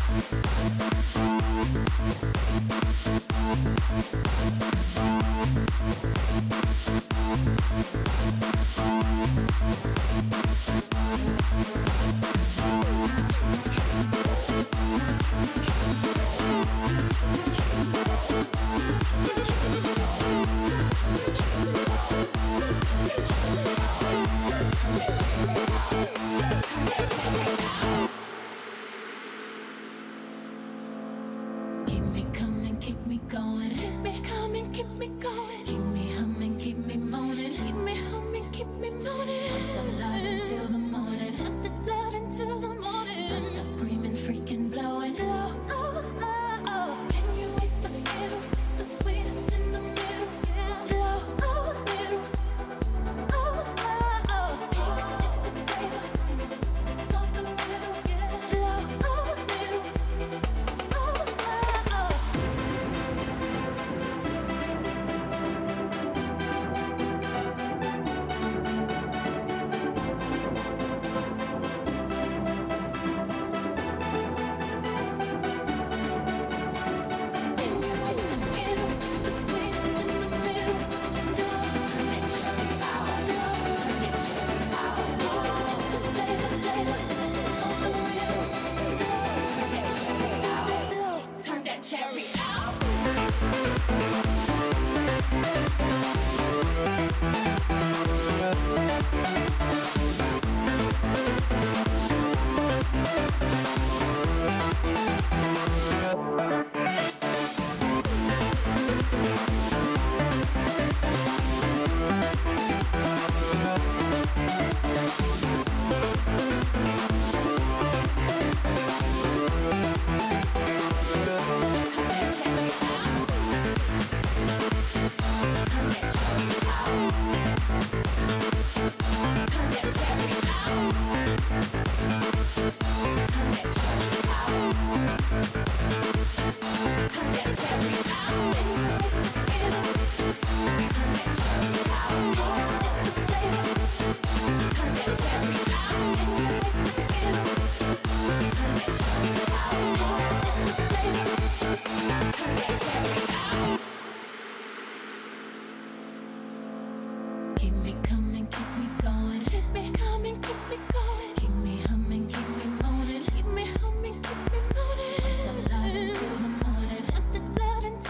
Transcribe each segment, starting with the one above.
Until the morning, I'm still loving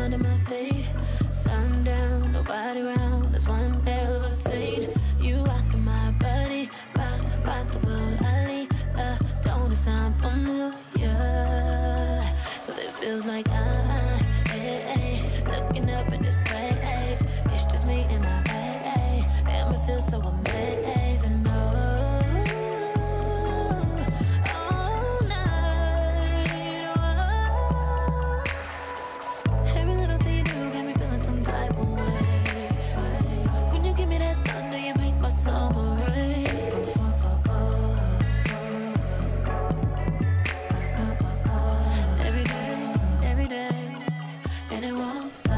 under my feet. Sundown, nobody round. That's one hell of a scene. You rockin' my body, rock the boat. I lead the tone. It's time for New Year. Cause it feels like looking up in this space. It's just me and my baby, and it feels so amazing. All night. Every little thing you do got me feeling some type of way. When you give me that thunder, you make my summer rain. Every day, and it won't stop.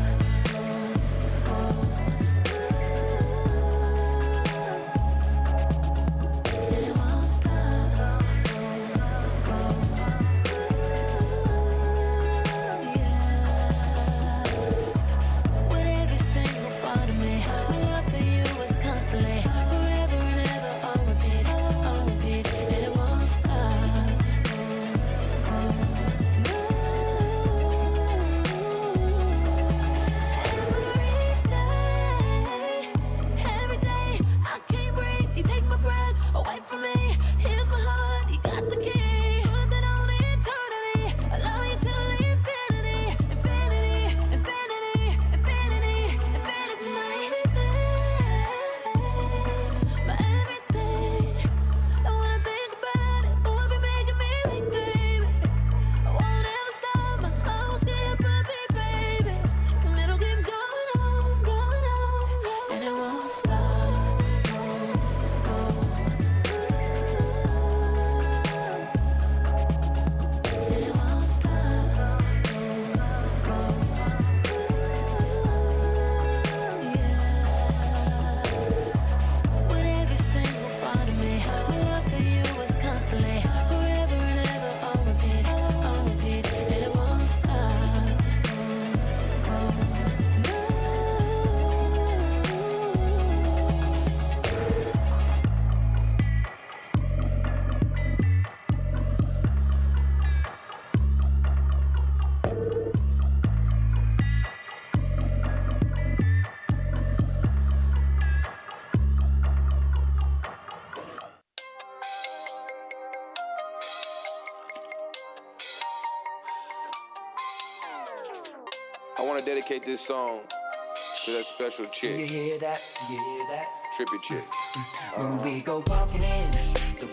I want to dedicate this song to that special chick. You hear that? You hear that? Trippy chick. When we go walking in the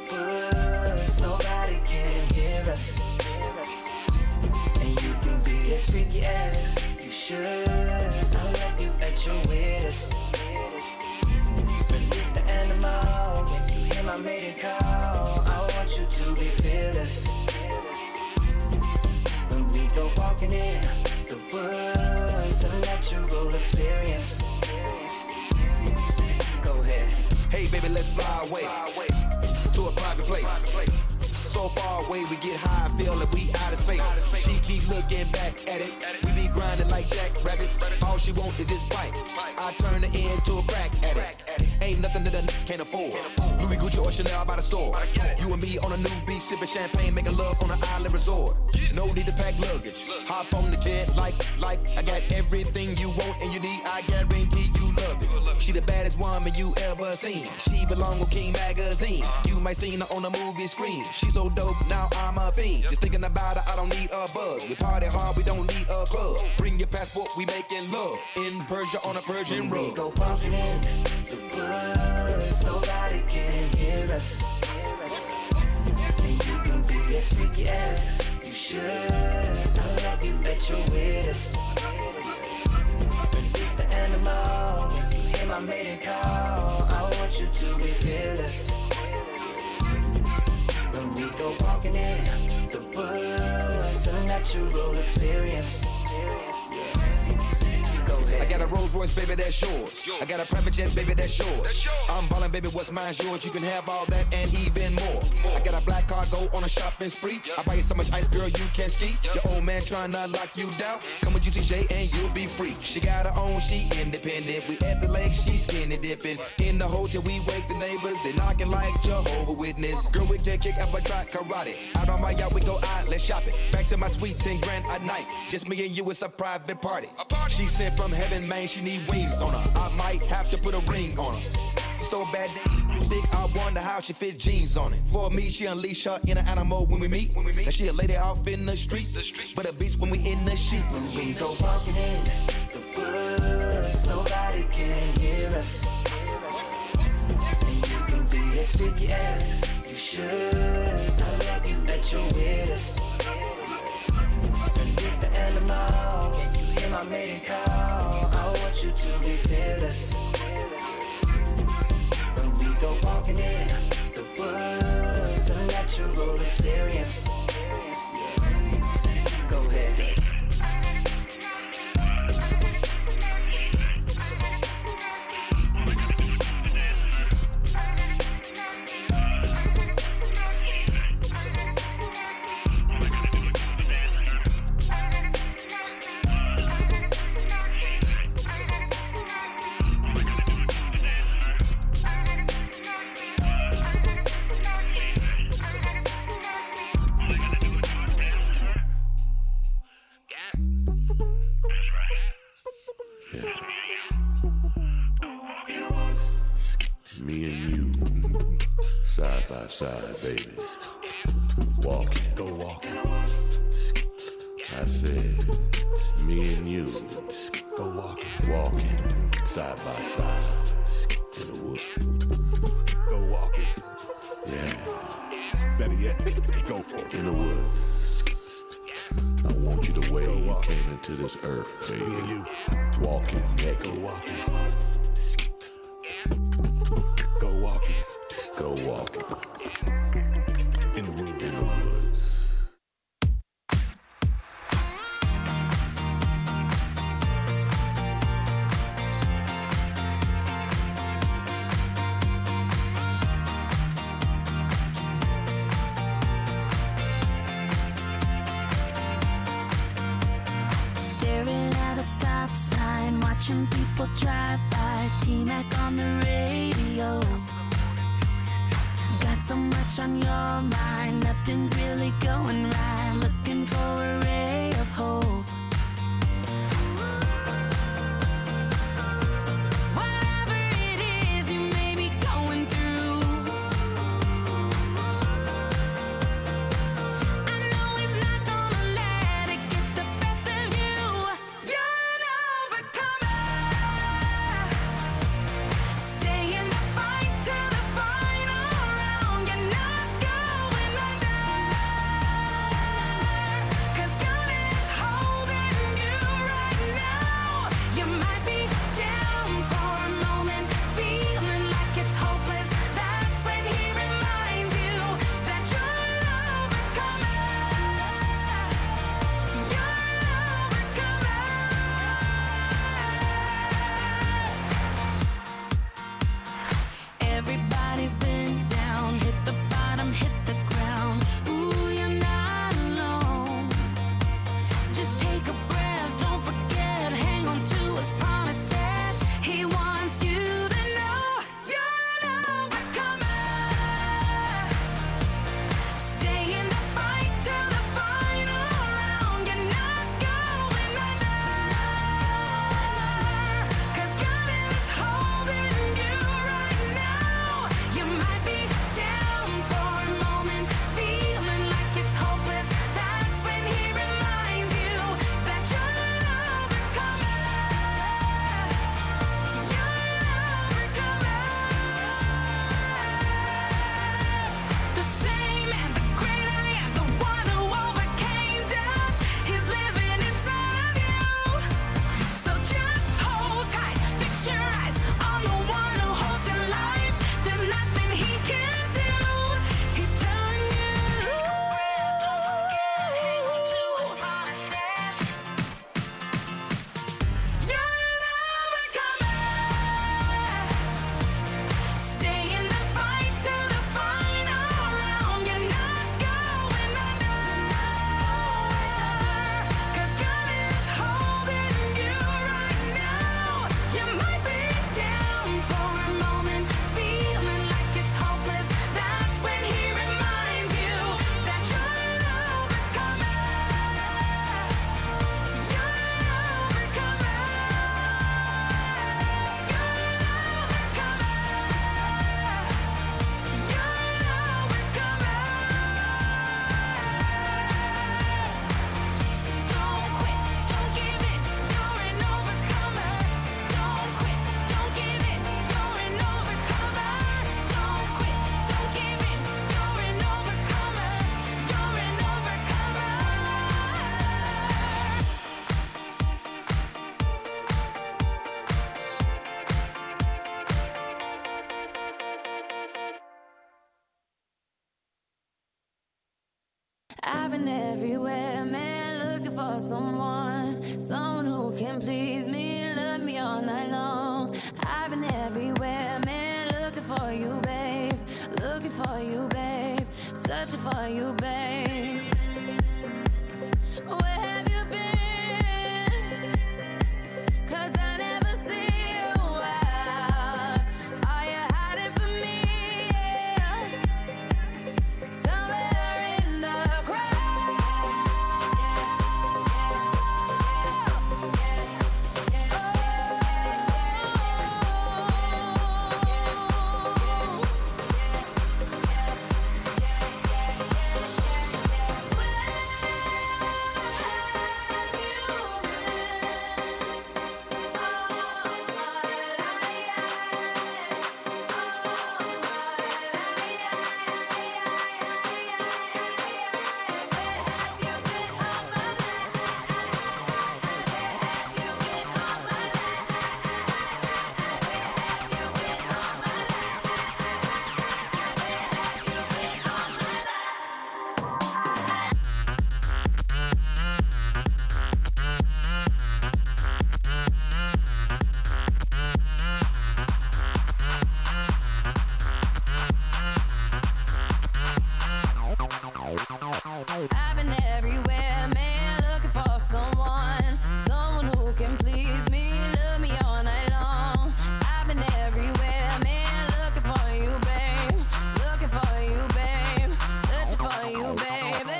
woods, nobody can hear us. And you can be as freaky as you should. I'll let you at your weirdest. Release the animal when you hear my maiden call. I want you to be fearless. When we go walking in the woods, a natural experience. Go ahead. Hey baby, let's fly away to a private place. So far away, we get high, feel like we out of space. She keep looking back at it. We be grinding like jackrabbits. All she want is this bite. I turn her into a crack addict. Ain't nothing that a can't afford. Louis Gucci or Chanel by the store. You and me on a new beach, sipping champagne, making love on an island resort. No need to pack luggage. Hop on the jet like I got everything you want and you need. I guarantee you love it. She the baddest woman you ever seen. She belong with King Magazine. You might seen her on the movie screen. She's so dope, now I'm a fiend. Just thinking about her, I don't need a buzz. We party hard, we don't need a club. Bring your passport, we making love in Persia on a Persian rug. We go walking in the woods, nobody can hear us. And you can be as freaky as you should. I love you at your weirdest. Release the animal when you hear my maiden call. I want you to be fearless. When we go walking in the woods, a natural experience. Go ahead. I got a Rolls Royce, baby, that's yours. I got a private jet, baby, that's yours. I'm ballin', baby, what's mine's yours. You can have all that and even more. I got a black car, go on a shopping spree. I buy you so much ice, girl, you can't ski. Your old man trying to lock you down. Come with UCJ and you'll be free. She got her own, she independent. We at the lake, she skinny dipping. In the hotel, we wake the neighbors. They knocking like Jehovah's Witness. Girl, we can kick up a try karate. Out on my yacht, we go out, let's shop it. Back to my sweet 10 grand a night. Just me and you, it's a private party. She sent from heaven, man, she need wings on her. I might have to put a ring on her. She's so bad, thick, I wonder how she fit jeans on it. For me, she unleash her inner animal when we meet. Cause she a lady off in the streets, but a beast when we in the sheets. When we go walking in the woods, nobody can hear us. And you can be as freaky as you should. I love you, that you're with us. And it's the animal, you hear my mating call. I want you to be fearless. When we go walking in the woods, a natural experience. Go ahead. Me and you, side by side, baby. Walking, go walking. I said, me and you, go walking, side by side in the woods. Go walking, yeah. Better yet, go in the woods. I want you the way you came into this earth, baby. Me and you, walking naked. Go walking. Go walking in the woods. In the woods. Staring at a stop sign, watching people drive by. T-Mac on the radio. Got so much on your mind, nothing's really going right. Looking for a ray of hope. Whatever it is you may be going through, I know he's not gonna let it get the best of you. You're an overcomer. Stay in the fight till the final round. You're not going under. 'Cause God been everywhere, man, looking for someone who can please me, love me all night long. I've been everywhere, man, looking for you, babe, searching for you, babe. Where have you been? 'Cause I never see you out. Are you hiding from me? Yeah. Somewhere in the crowd. I've been everywhere, man, looking for someone who can please me, love me all night long. I've been everywhere, man, looking for you, babe, searching for you, baby.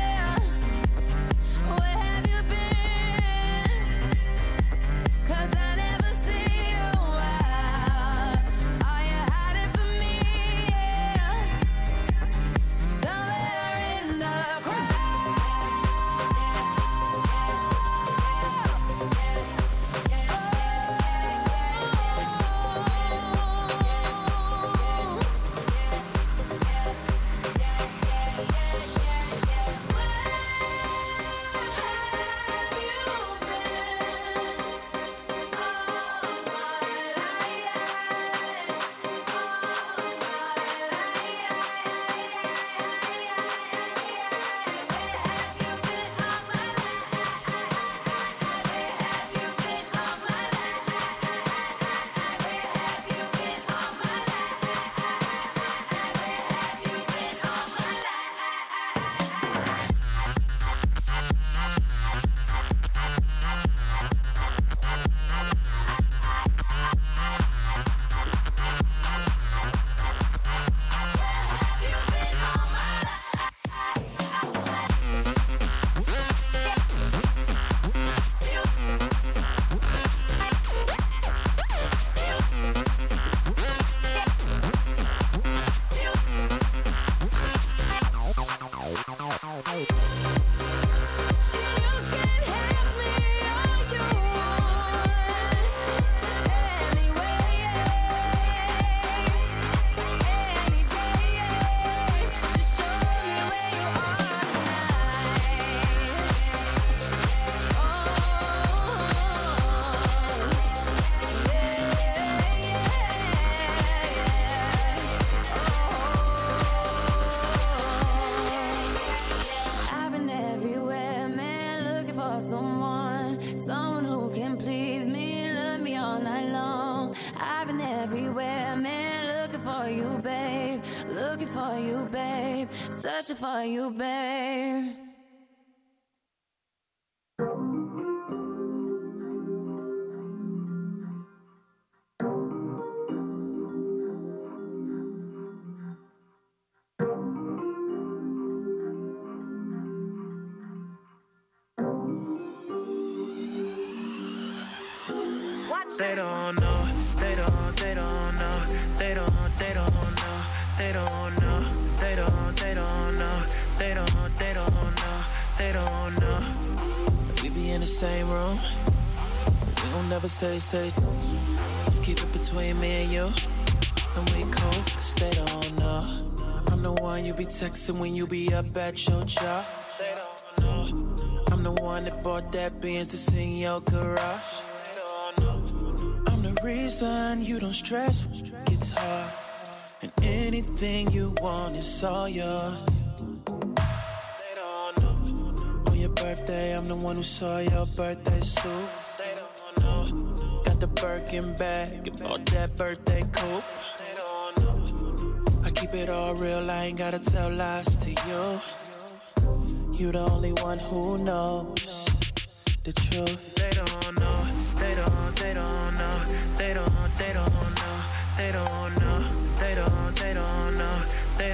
Where have you been? 'Cause I never see you out. Are you hiding from me? Yeah. Somewhere in the someone who can please me, love me all night long. I've been everywhere, man, looking for you, babe, searching for you, babe. They don't know, they don't know, they don't know, they don't know, they don't know, they don't know, they don't know. We be in the same room, we gon' never say. Let's keep it between me and you, and we cool, 'cause they don't know. I'm the one you be texting when you be up at your job. They don't know. I'm the one that bought that Benz to sing your garage. Reason you don't stress when it's hard, and anything you want is all yours. They don't know. birthday, I'm the one who saw your birthday suit. They don't know. Got the Birkin bag and bought that birthday coupe. They don't know. I keep it all real, I ain't gotta tell lies to you. You the only one who knows the truth. They don't know, they don't know, they don't know, they don't know, they don't know, they don't know, they don't know, they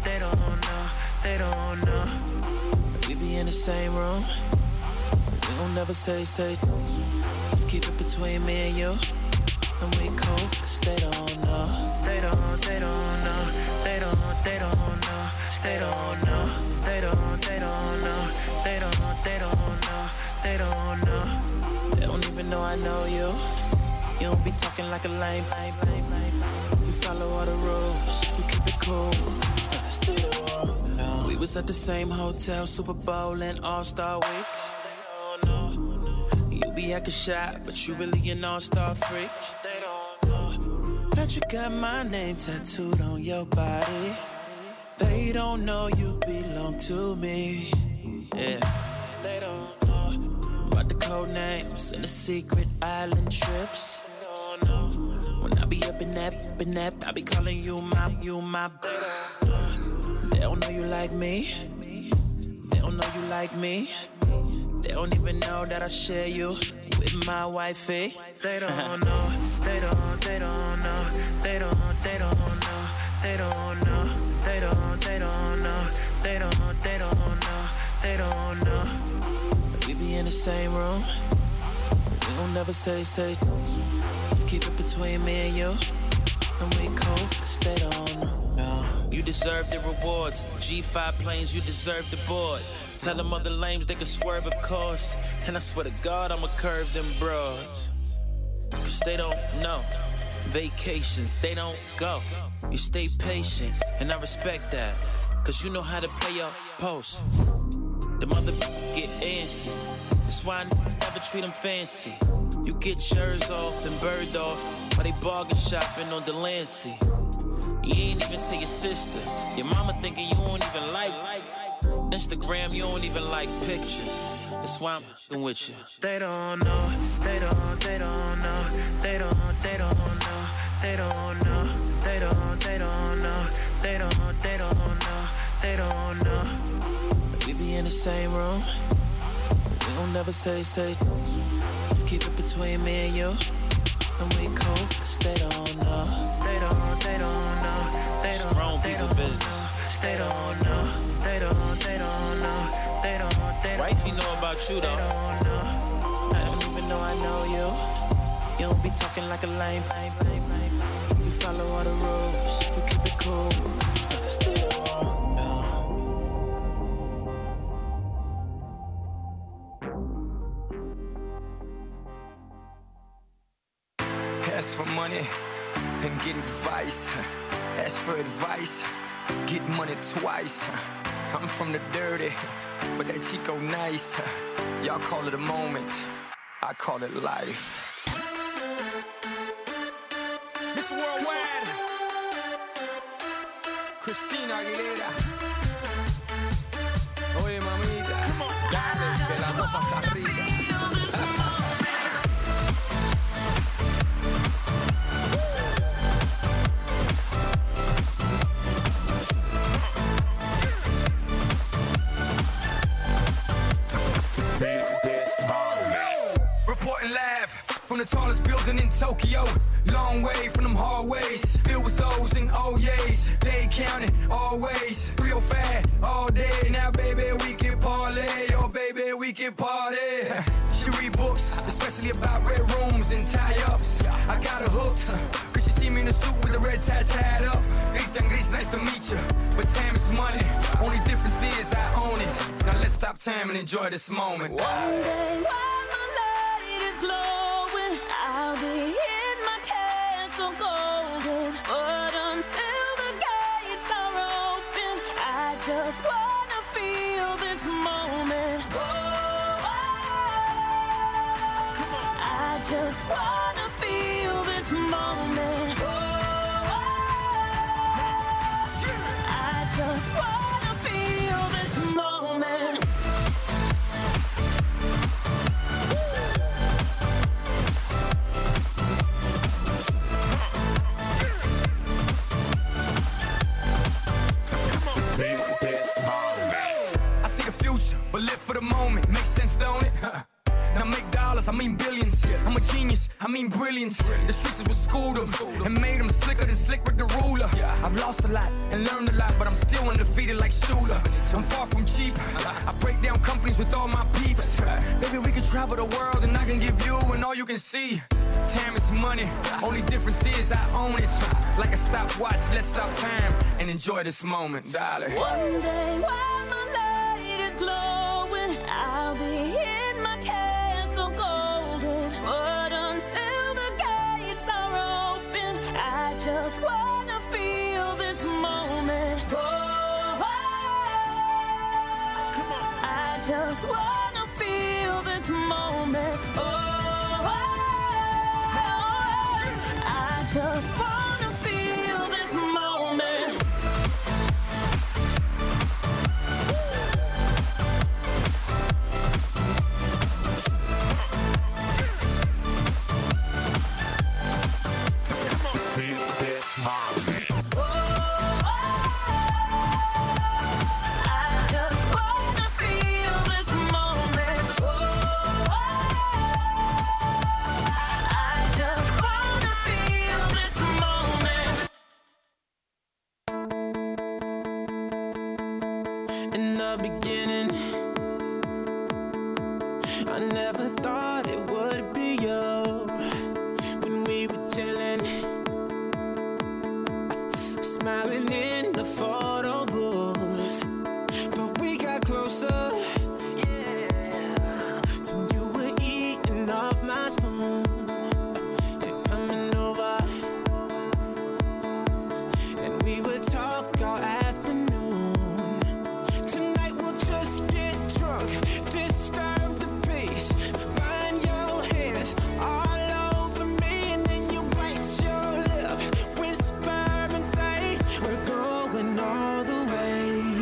don't know. We be in the same room, we don't never say. Let's keep it between me and you, and we cool, cause they don't know. They don't know, they don't know, they don't know, they don't know, they don't know, they don't know, they don't know, they don't know. They don't even know I know you. You don't be talking like a lame. You follow all the rules, you keep it cool. Stay on. No. We was at the same hotel, Super Bowl and All-Star Week. You be acting shy, but you really an all-star freak. They don't know. Bet you got my name tattooed on your body. They don't know you belong to me. Yeah. They don't know about the code names and the secret island trips. They don't know. When I be up in that, I be calling you my. They don't know you like me. They don't know you like me. They don't even know that I share you with my wifey. They don't know. They don't know. They don't know. They don't know. They don't know. They don't know. They don't know. They don't know. They don't know. We be in the same room. We don't never say. Let's keep it between me and you, and we cool, cause they don't know. You deserve the rewards. G5 planes, you deserve the board. Tell them other lames they can swerve, of course. And I swear to God, I'ma curve them broads. Cause they don't know. Vacations, they don't go. You stay patient, and I respect that. Cause you know how to play your post. The mother get antsy. That's why I never treat them fancy. You get yours off and bird off while they bargain shopping on Delancey. You ain't even tell your sister. Your mama thinking you don't even like Instagram, you don't even like pictures. That's why I'm f***ing with you. They don't know. They don't know. They don't know. They don't know. They don't know. They don't know. They don't know. They don't know. They don't know. They don't know. They don't know. We be in the same room. We don't never say. Let's keep it between me and you, and we cool, cause they don't know. They don't know. They don't know. They don't know. They don't business. They don't know. They don't know. They don't know. They don't know. Wifey know about you though. They don't know. I don't even know I know you. You don't be talking like a lame. You follow all the rules. You keep it cool. Stay on. Ask for money and get advice. Ask for advice, get money twice. I'm from the dirty, but that Chico nice. Y'all call it a moment, I call it life. Miss Worldwide, Christina Aguilera. Oye mamita, dale, que la cosa está rica. Reporting live from the tallest building in Tokyo. Long way from them hallways. Filled with O's and O's. They counting always. 305 all day. Now baby we can parlay. Oh baby we can party. She read books, especially about red rooms and tie-ups. I got her hooked, cause she see me in a suit with the red tie tied up. Ethan Gris, nice to meet you, but time is money. Only difference is I own it. Now let's stop time and enjoy this moment. One day while my light is glowing, I'll be in my castle golden. But until the gates are open, I just wanna feel this moment. I just wanna feel this moment. I just wanna feel this moment. moment. Makes sense, don't it? Now make dollars, I mean billions. I'm a genius, I mean brilliance. The streets is what schooled them and made them slicker than Slick Rick the Ruler. I've lost a lot and learned a lot, but I'm still undefeated like Shooter. I'm far from cheap. I break down companies with all my peeps. Baby, we can travel the world and I can give you and all you can see. Time is money, only difference is I own it. Like a stopwatch, let's stop time and enjoy this moment, darling. One day while my light is glowing, I'll be in my castle golden. But until the gates are open, I just wanna feel this moment. Oh, I just wanna feel this moment. Oh, I just wanna feel this moment. Feel this moment. I just wanna feel this moment. I just wanna feel this moment. In the beginning, I never thought it would be you. When we were chilling, smiling in the photo booth, but we got closer. So you were eating off my spoon. You're coming over, and we would talk all afternoon. Tonight we'll just get drunk, disturb the peace, burn your hands all over me, and then you bite your lip, whisper and say, we're going all the way.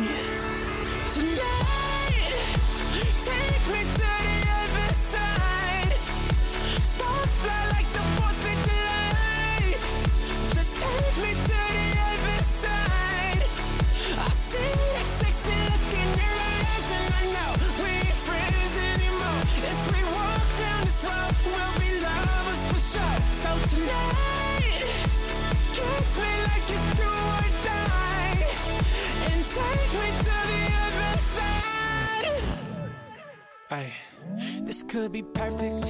Tonight, take me to the other side. Sparks fly like the 4th of July. Just take me to the other side. I see that sexy look in your eyes, and I know we ain't friends anymore. If we walk down this road, we'll be lovers for sure. So tonight, kiss me like it's do or die, and take me to the other side. Ay, this could be perfect,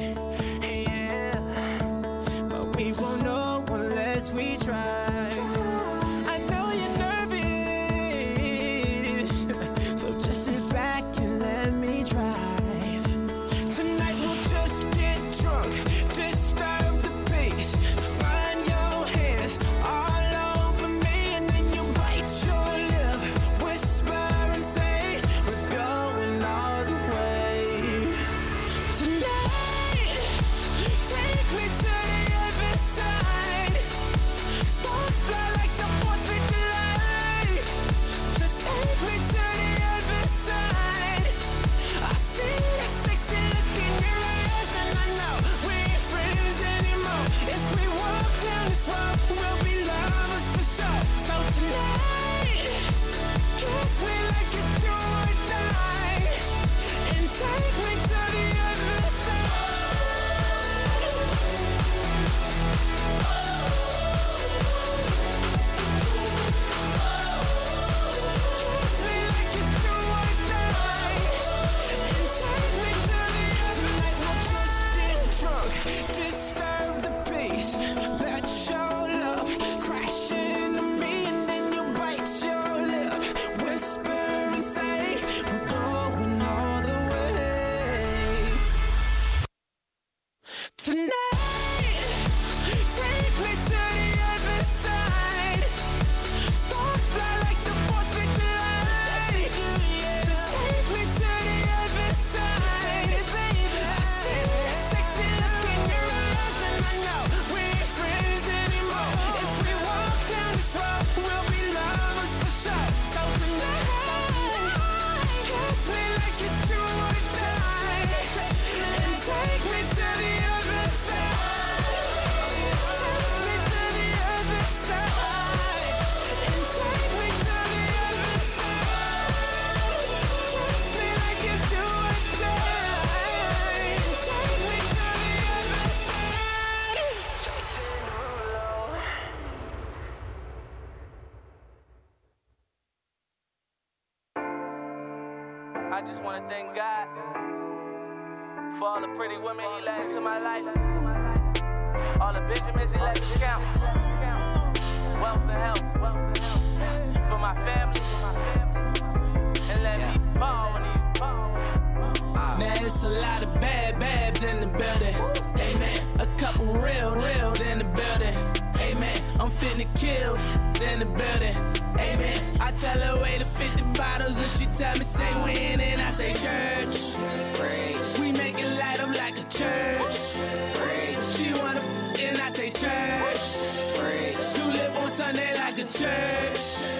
but we won't know unless we try. I know you're nervous, so just sit back and let me drive. Tonight we'll just get drunk, disturb the peace, burn your hands all over me, and then you bite your lip, whisper and say, we're going all the way. Tonight, take me to the other side. Sparks fly like the 4th of July. Just take me to the other side. I see that sexy look in your eyes, and I know we ain't friends anymore. If we walk down this road, we'll be lovers for sure. So tonight, kiss me like it's do or die, and take me to the other side. Kiss me like it's do or die, and take me to the other side. Tonight we'll just get drunk, disturb the peace, let your love crash into me, and then you bite your lip, whisper and say, we're going all the way. Tonight, take me to the other side. Sparks fly like the 4th of July. Just take me to the other side, baby. I see that sexy look in your eyes, and I know we ain't friends anymore. If we walk down this road, we'll be lovers for sure. So tonight, kiss me like it's do or die, and take me to the other side. Take me to the other side, and take me to the other side. Kiss me like it's do or I just want to thank God for all the pretty women he let into my life, all the Benjamins he let me count, wealth and health for my family, and let me ball on these. Now it's a lot of bad in the building, amen. A couple real in the building, amen. I'm finna kill in the building, amen. I tell her wait to 50 bottles and she tell me say when, and I say church. Preach. We make it light up like a church. Preach. She wanna and I say church. Preach. You live on Sunday like a church.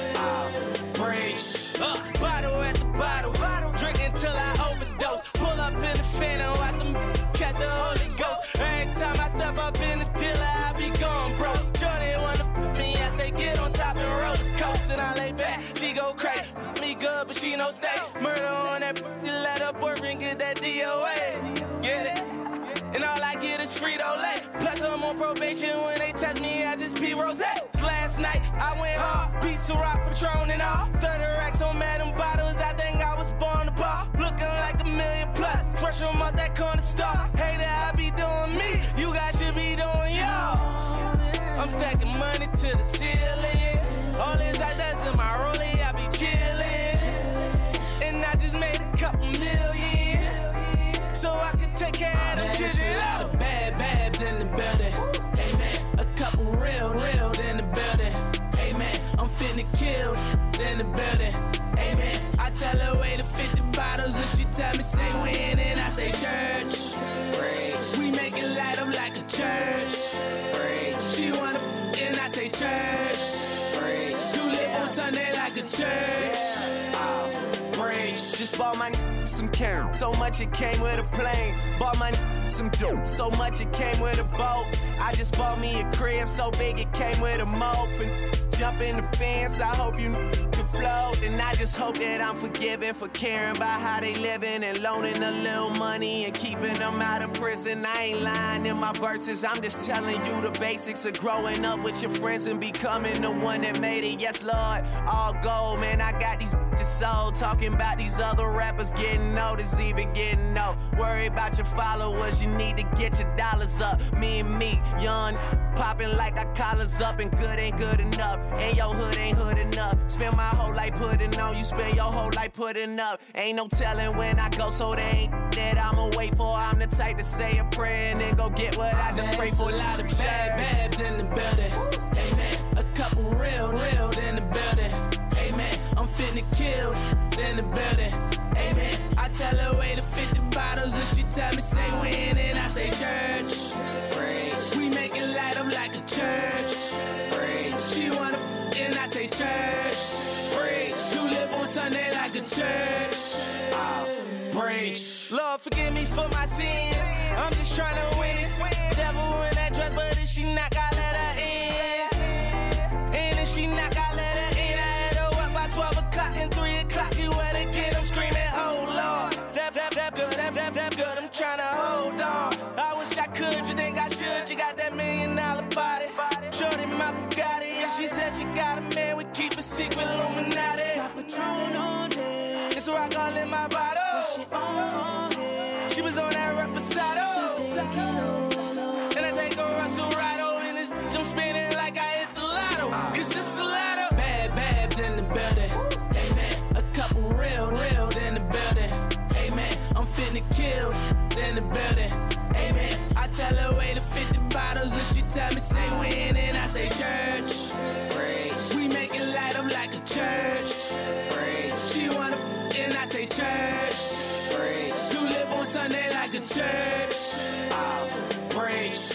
Preach. Bottle at the bottle, drink until I overdose. Pull up in the Phantom, watch them catch the Holy Ghost. Every time I step up in the dealer, I be going broke. Jordan wanna me, I say get on top and roller coaster. And I lay back, she go crazy. Me good, but she no stay. Murder on that, let her boyfriend get that DOA. Get it? And all I get is Frito-Lay. Plus I'm on probation. When they test me, I just pee rose. Last night I went hard, pizza rock, Patron and all. 30 racks on Madam bottles. I think I was born to bar. Looking like $1 million plus. Fresh from out that corner store. Hater, I be doing me. You guys should be doing y'all. I'm stacking money to the ceiling. All these ideas in my rollie, I be chillin'. And I just made a couple million, so I can take care of them children. There's a lot of bad in the building, amen. A couple real in the building, amen. I'm finna kill in the building, amen. I tell her wait to 50 bottles and she tell me say when, and I say church. Preach. We make it light up like a church. Preach. She wanna and I say church. Preach. You live on Sunday like a church. Preach. Just bought my some carrot, so much it came with a plane. Bought my some dope, so much it came with a boat. I just bought me a crib, so big it came with a moat. Jump in the fence, I hope you can float. And I just hope that I'm forgiven for caring about how they living and loaning a little money and keeping them out of prison. I ain't lying in my verses, I'm just telling you the basics of growing up with your friends and becoming the one that made it. Yes, Lord, all gold, man, I got these bitches sold. Talking about these other rappers getting noticed, even getting no. Worry about your followers, you need to get your dollars up. Me and me, young, popping like our collars up, and good ain't good enough, and your hood ain't hood enough. Spend my whole life putting on, you spend your whole life putting up. Ain't no telling when I go, so they ain't that I'ma wait for. I'm the type to say a prayer and then go get what I just pray for. A lot of bad in the building, amen. A couple real in the building, amen. I'm finna kill in the building, amen. I tell her wait to 50 bottles and she tell me say when, and I say church. Preach. We make it light up like a church. Preach. She wanna and I say church. Preach. You live on Sunday like a church. Preach. Lord, forgive me for my sins. I'm just trying to win it. Devil in that dress, but if she knock, I let her in. And if she knock, I let her in. I had her up by 12 o'clock and 3 o'clock. You wet again, I'm screaming, oh Lord. That good, I'm trying to hold on. I wish I could, you think I should? You got that $1 million body. Shorty my Bugatti, and she said she got a man. We keep a secret, Illuminati. Got Patron on it. It's rock all in my bottle. She on it. She was on that Reposado. She taking over. And I take her up Serato. In this bitch, I'm spinning like I hit the lotto. Cause it's a lotto. Bad in the building, amen. A couple real in the building, amen. I'm finna kill in the building, amen. I tell her wait to 50 bottles and she tell me say when, and I say church. Preach. We make it light up like a church. Preach. She wanna and I say church. Preach. You live on Sunday like a church. Preach.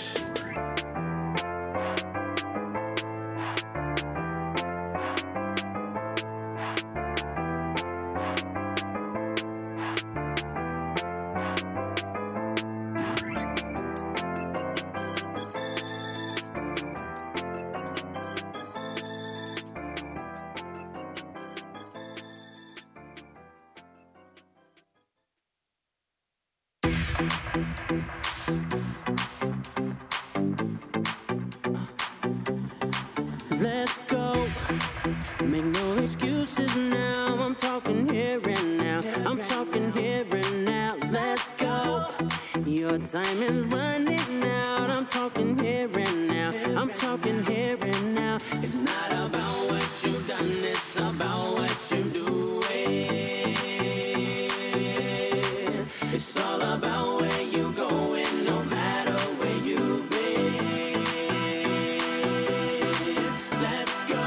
Let's go, make no excuses now. I'm talking here and now. I'm talking here and now. Let's go. Your time is running out. I'm talking here and now. I'm talking here and now. It's not about what you've done, it's about what you do. It's all about where you going, no matter where you've been. Let's go.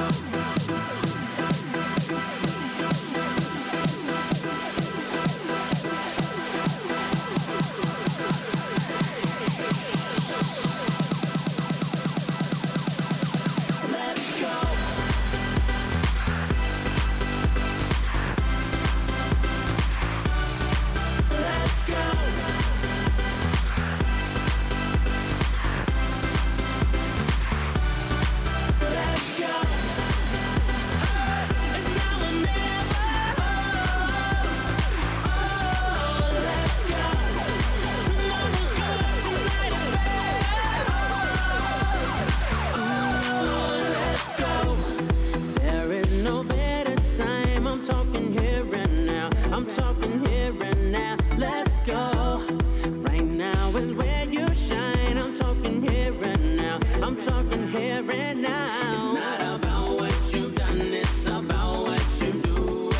I'm talking here and now, let's go. Right now is where you shine. I'm talking here and now, I'm talking here and now. It's not about what you've done, it's about what you do.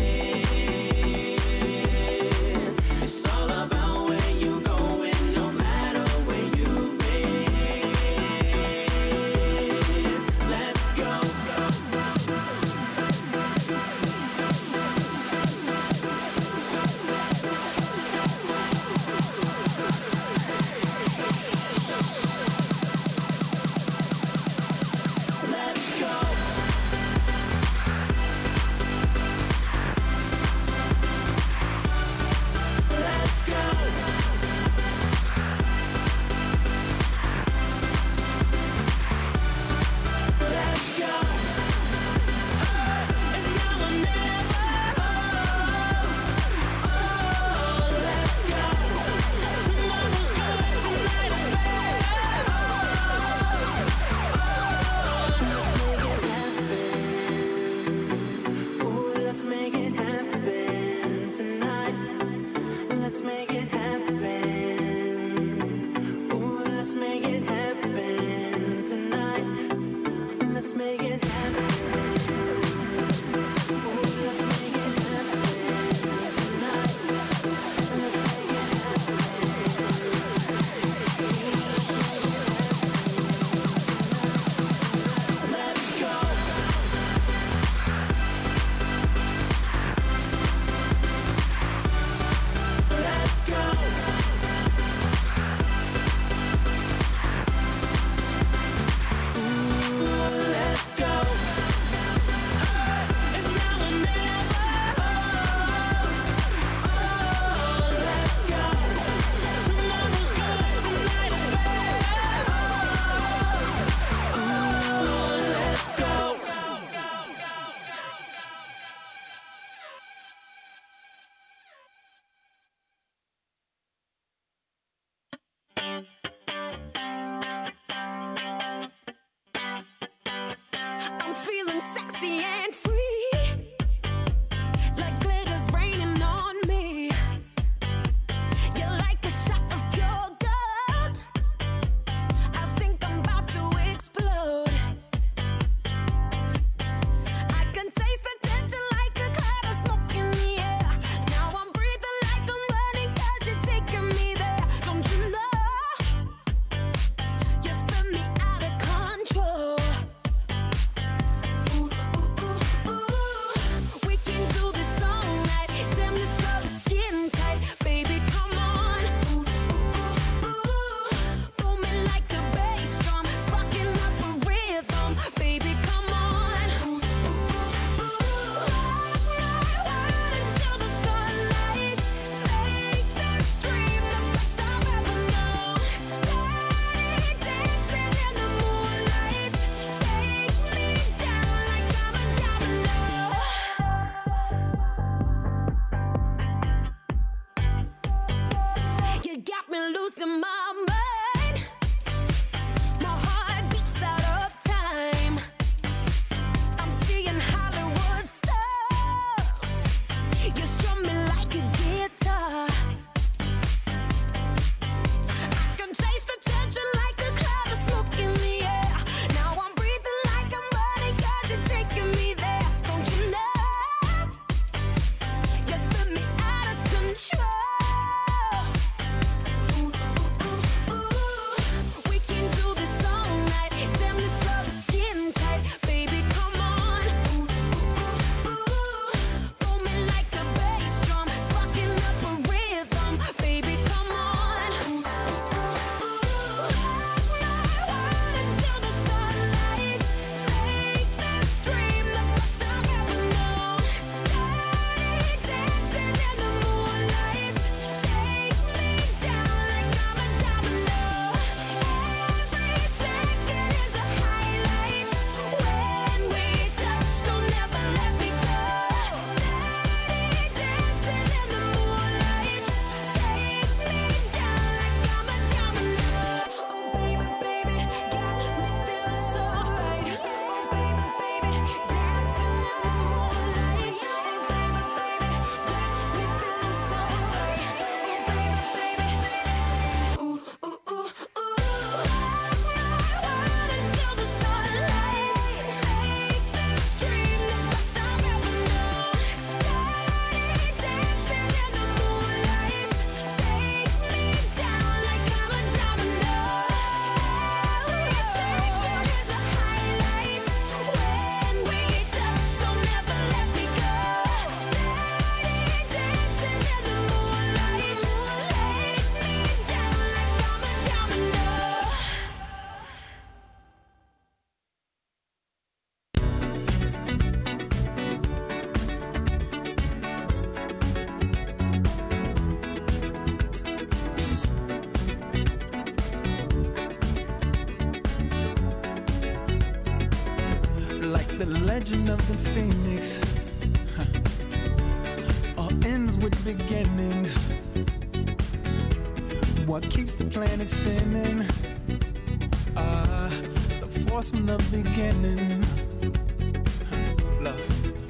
It's all about where you going, no matter where you've been. Let's go. origin of the phoenix. All ends with beginnings. What keeps the planet spinning? The force from the beginning. Love.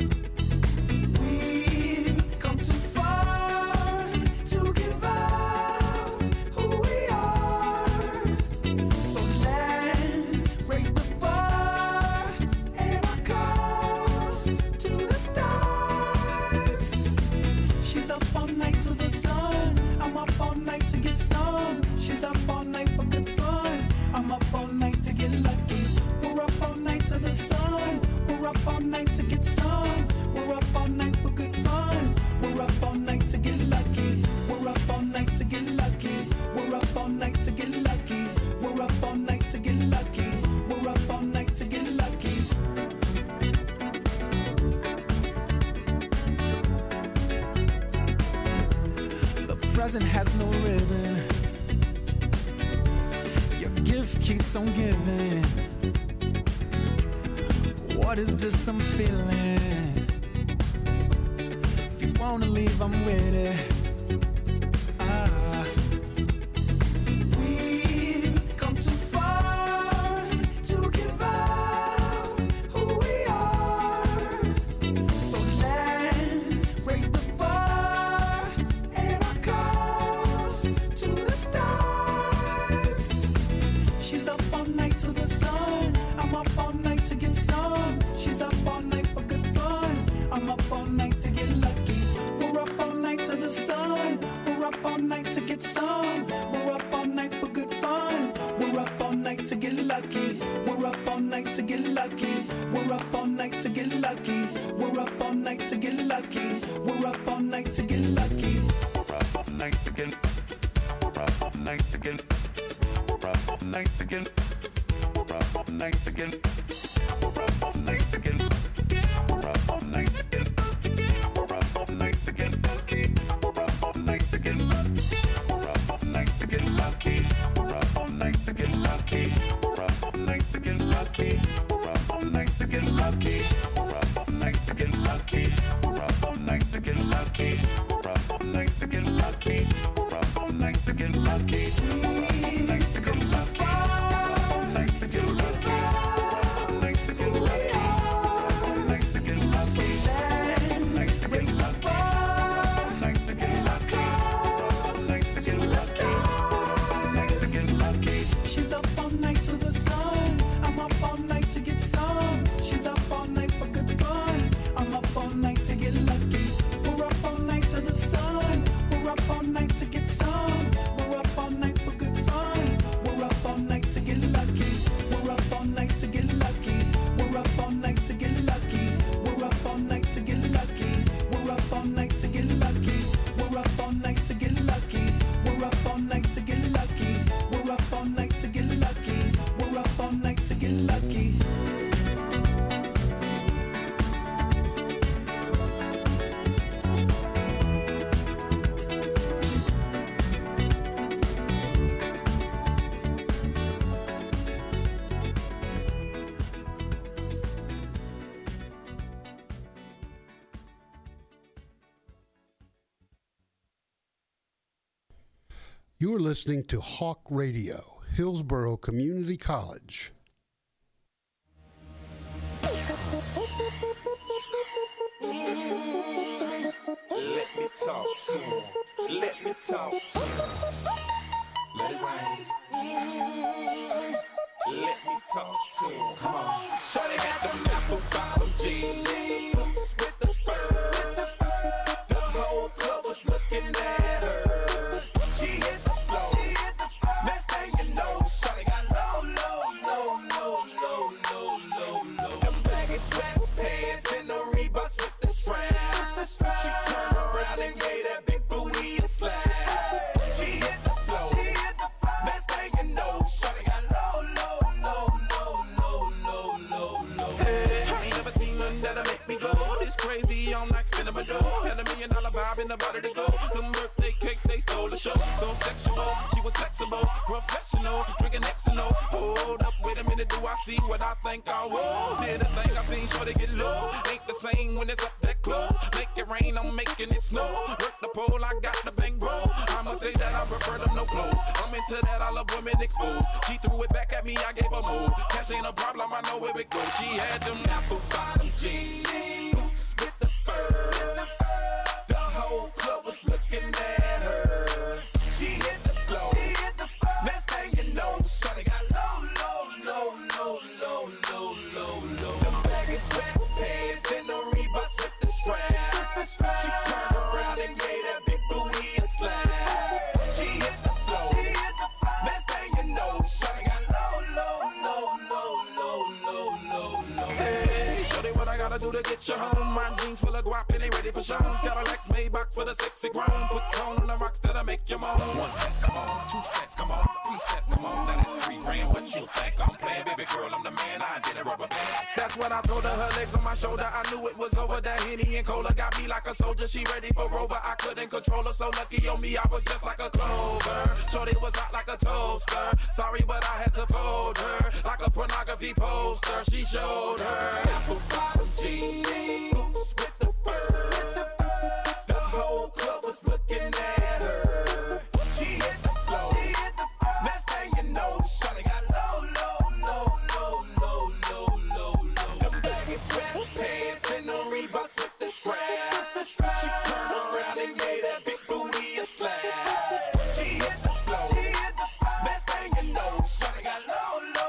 We've come too far to give up who we are. So let's raise the bar and our cups to the stars. She's up all night to the sun. I'm up all night to get some. She's up all night for good fun. I'm up all night to get lucky. We're up all night to the sun. We're up all night to get some. We're up all night for good fun. We're up all night to get lucky. We're up all night to get lucky. We're up all night to get lucky. We're up all night to get lucky. We're up all night to get lucky. The present has no ribbon. Your gift keeps on giving. What is this I'm feeling? If you wanna leave, I'm with it. We've come too far to give up who we are. So let's raise the bar and our cups to the stars. She's up all night to the sun. I'm up all night to get some. She's up all night for good fun. I'm up all night to get lucky. We're up all night to the sun. We're up all night to get some. We're up all night for good fun. We're up all night to get lucky. We're up all night to get lucky. We're up all night to get lucky. We're up all night to get lucky. We're up all night to get lucky. We're up all night to get. We're up all night to get. We're up all night to get. We're up all night to get. We're up all night to get. We're up all night to get. We're up all night to get lucky. We're up all night to get lucky. We're up all night to get lucky. We're up all night to get lucky. We're up all night to get lucky. We're up all night to get lucky. We're up all night to get lucky. We're up all night to get lucky. We're up all night to get lucky. We're up all night to get lucky. We're up all night to get lucky. You are listening to Hawk Radio, Hillsborough Community College. Let me talk to him. Let me talk to him. Let it rain. Let me talk to him. Come on. Shawty got them apple bottom jeans, boots with the fur. The whole club was looking at her. She hit the floor. Next thing you know, shawty got low. Them baggy sweatpants and the Reeboks with the strap. She turned around and gave that big booty a slap. She hit the floor. Next thing you know, shawty got low. Hey, I ain't never seen nothing that'll make me go this crazy. I'm like spinning my dough. Had $1 million vibe in the body to go. Them birthday cakes they stole the show. So sexual, she was flexible, professional, drinking Xano. Hold up, wait a minute, do I see what I think I will? Did a thing I seen, sure they get low. Ain't the same when it's up that close. Make it rain, I'm making it snow. Work the pole, I got the bang bro. I'ma say that I prefer them no clothes. I'm into that, I love women exposed. She threw it back at me, I gave her move. Cash ain't a problem, I know where it goes. She had them apple bottom jeans, boots with the fur. The whole club was looking at her. She hit the floor. Next thing you know, shawty got low. The baggy sweatpants and the Reeboks with the strap. She turned around and gave that big booty a slap. She hit the floor. Next thing you know, shawty got low. Hey, shawty, what I gotta do to get you home? My jeans full of guap and they ready for shows. Cadillacs Maybach for the sexy grown. Put tone on the rocks that'll make you moan. One step, come on. Two steps, come on. Three steps, come on. Now that's $3 grand. What you think I'm playing? Baby girl, I'm the man. I did a rubber band. That's what I told her. Her legs on my shoulder. I knew it was over. That Henny and Cola got me like a soldier. She ready for Rover. I couldn't control her. So lucky on me, I was just like a clover. Shorty was hot like a toaster. Sorry, but I had to fold her like a pornography poster. She showed her apple bottom jeans, boots with the fur. The whole club was looking at her. She hit the floor. Next thing you know, shawty got low. Them baggy sweatpants and the Reeboks with the strap. She turned around and gave that big booty a slap. She hit the floor. Next thing you know, shawty got low.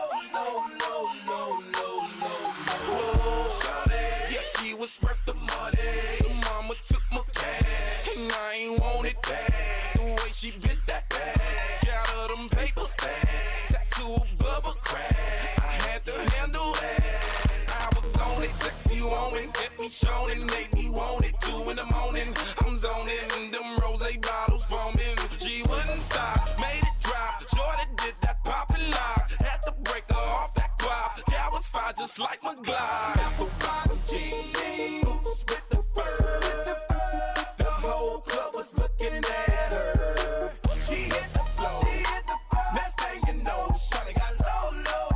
Yeah, she was worth the money. The mama took my cash, and I ain't want it back. The way she bent that back, got her them paper stacks, tattoo above her crack. I had to handle that. I was on it, sexy woman, get me shown and made me want it. 2 in the morning, I'm zoning, them rosé bottles foaming. She wouldn't stop, made it drop. Jordan did that pop and lock. Had to break her off that guap. That was fine, just like my Glock. Apple bottom jeans, boots with the fur. The whole club was looking at her. She hit the floor. Next thing you know, shawty got low.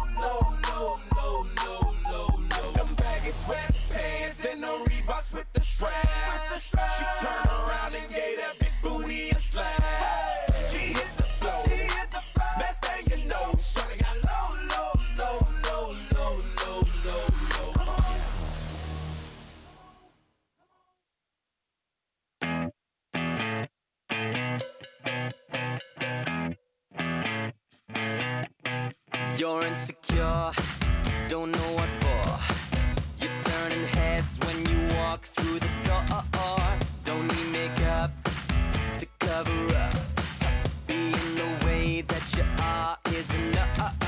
Them baggy sweatpants and the Reeboks with the strap. She turned around and gave that big booty a slap. She hit the floor. Next thing you know, shawty got low. You're insecure, don't know what for. You're turning heads when you walk through the door. Don't need makeup to cover up. Being the way that you are is enough.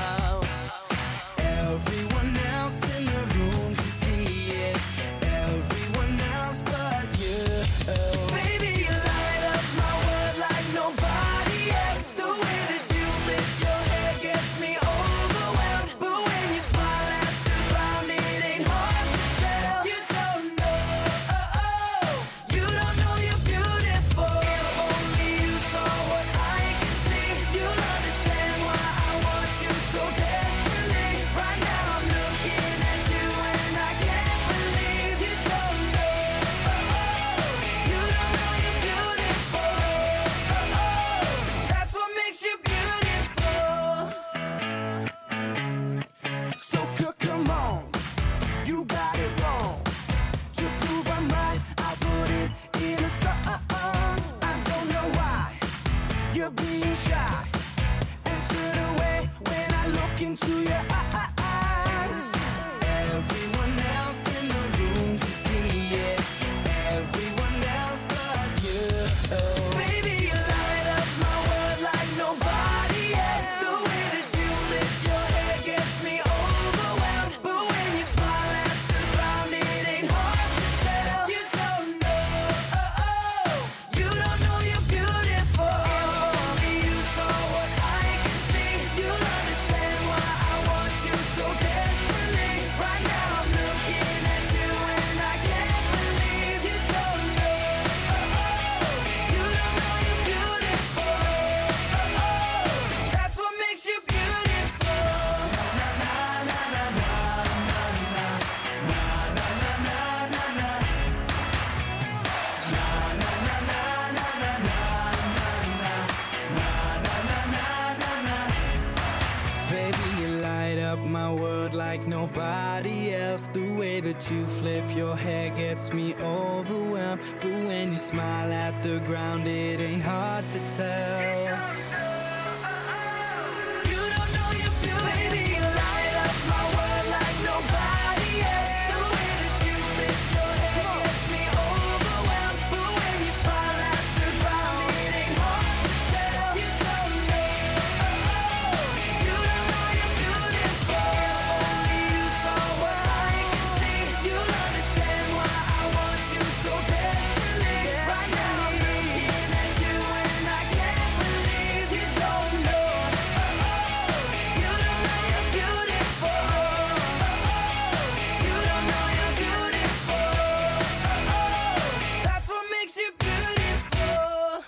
Everyone else in the room can see it. Everyone else but you. Baby, you light up my world like nobody else. The way that you flip your hair gets me overwhelmed. But when you smile at the ground, it ain't hard to tell. You don't know, you don't know you're beautiful. If only you saw what I can see, you'll understand why I want you so desperately. Right now I'm looking at you and I can't believe you don't know, you don't know you're beautiful. That's what makes you beautiful. So come on, you got it wrong. To prove I'm right, I put it in a song. I don't know why you're being shy and turn away when I look into your eyes. Everyone else in the room can see it. Everyone else but you. Baby, you light up my world like nobody else. The way that you flip your hair gets me overwhelmed. But when you smile at the ground, it ain't hard to tell. You don't know, you don't know you're beautiful. If only you saw just the way that you flip your hair gets me overwhelmed. But when you smile at the ground, it ain't hard to tell. You don't know you're beautiful. Baby, you light up my world like nobody else. The way that you flip your hair gets me overwhelmed. But when you smile at the ground, it ain't hard to tell. You don't know. You don't know you're beautiful. Only you saw what I can see. You'll understand why I want you so desperately. Right now I'm looking at you and I can't believe you don't know. You don't know you're beautiful. You don't know you're beautiful. That's what makes you beautiful.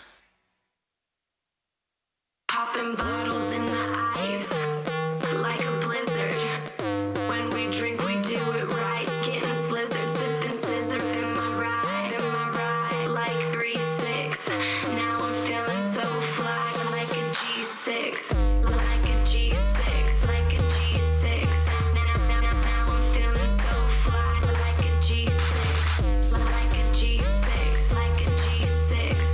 Popping bottles in the ice, like a blizzard. When we drink, we do it right. Getting slizzard, sipping scissor in my ride, like 3-6. Now I'm feeling so fly, like a G6, like a G6, like a G6. Now I'm feeling so fly, like a G6, like a G6, like a G6.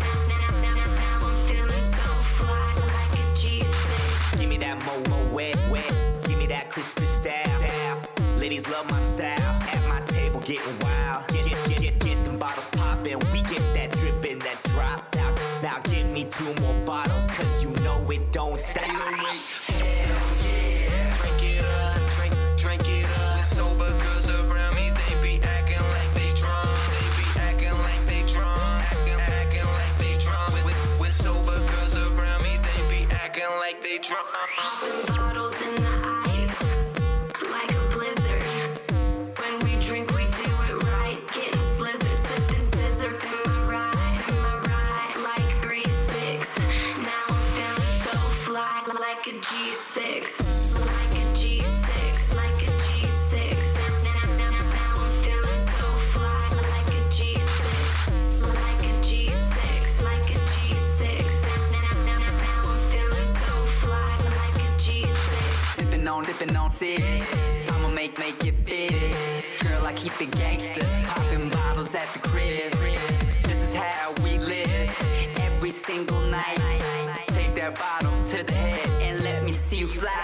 Now I'm feeling so fly, like a G6. Give me that mo wet. Give me that crystal style. Ladies love my style. At my table getting wild. Get them bottles poppin'. We get that drippin', that drop. Now give me 2 more bottles, cause you know it don't stop. Hell yeah. Drink it up, drink it up. Sober girls around me, they be acting like they drunk. They be acting like they drunk. Acting like they drunk. With sober girls around me, they be acting like they drunk. Bottles in the ice, like a blizzard. When we drink, we do it right. Getting slizzard, sipping scissor in my ride, like 3-6. Now I'm feeling so fly, like a G6, like a G6, like a G6. Now I'm feeling so fly, like a G6, like a G6, like a G6. Now I'm feeling so fly, like a G6. Sippin' on 6. I'ma make it big. Girl, I keep it gangsta. Popping bottles at the crib. This is how we live. Every single night. Take that bottle to the head and let me see you fly.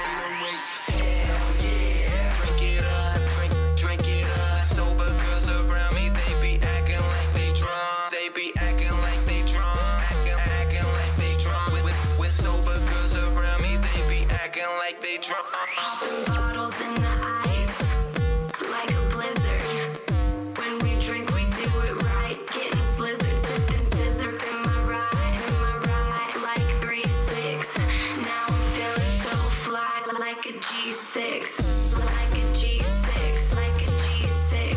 Hell yeah. Drink it up, drink it up. Sober girls around me, they be acting like they drunk. They be acting like they drunk. Acting like they drunk. With sober girls around me, they be acting like they drunk. Bottles in the ice, like a blizzard. When we drink, we do it right. Getting slizzard, sipping scissor in my ride, like 3-6. Now I'm feeling so fly, like a G6, like a G6, like a G6.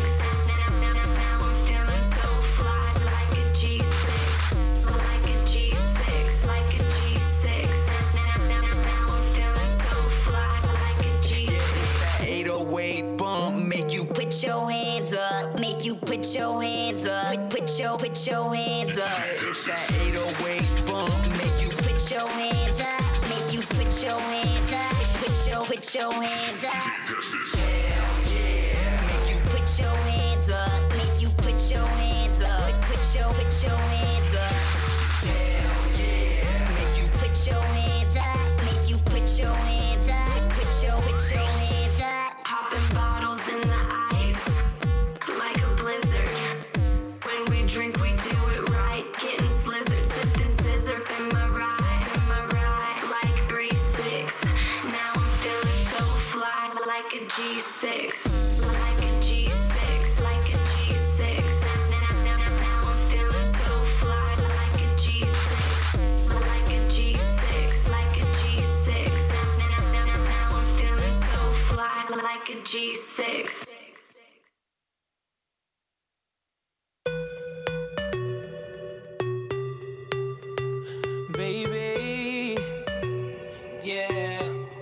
Now I'm feeling so fly, like a G6, like a G6, like a G6. Now I'm feeling so fly, like a G6. 808 bump, make you Put your hands up, make you put your hands up, put your hands up. It's that 808 bump, make you Put your hands up, make you put your hands up, put your hands up. hell yeah. Make you put your hands up, make you put your hands up, put your hands up. Hell yeah. Make you put your hands up, make you put your hands up, put your hands up. Popping bottles in the ice, like a blizzard. When we drink, we do it right. Getting slizzard, sipping scissor in my ride, like 3-6. Now I'm feeling so fly, like a G6, like a G6, like a G6. Now I'm feeling so fly, like a G6, like a G6, like a G6. Now I'm feeling so fly, like a G6. Baby, yeah.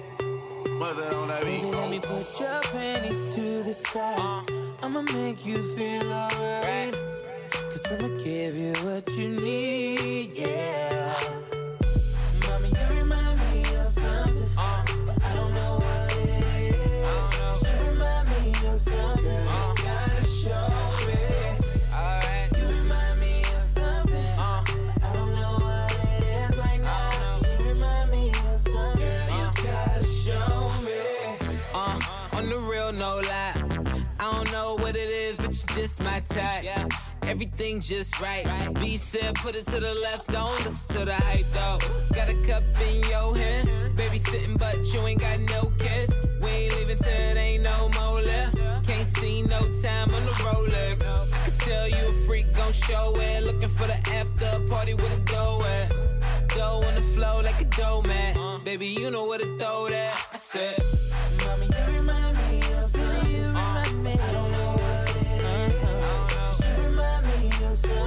Baby, let me put your panties to the side. I'ma make you feel alright. Cause I'ma give you what you need, yeah. Mommy, you remind me of something, but I don't know what it is. You remind me of something. tight. Everything just right. B said put it to the left, don't listen to the hype though. Got a cup in your hand, baby sitting but you ain't got no kiss. We ain't leaving till it ain't no more left. Can't see no time on the Rolex. I could tell you a freak gon' show it. Looking for the after party with a dough at. Dough on the flow like a dough man. Baby you know where to throw that. I said